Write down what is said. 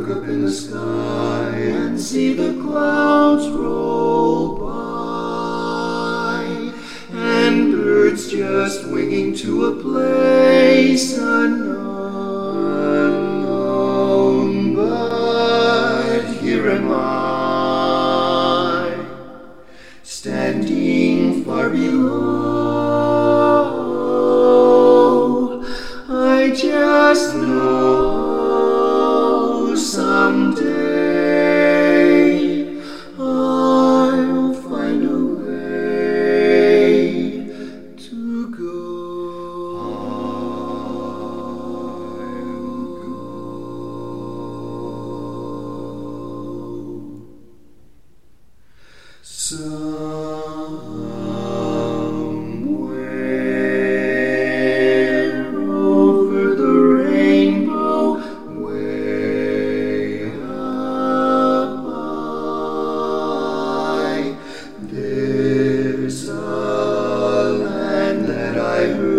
look up in the sky and see the clouds roll by, and birds just winging to a place unknown. But here am I, standing far below. I just know someday I'll find a way to go. Somewhere over the rainbow, way up high, there's a land that I heard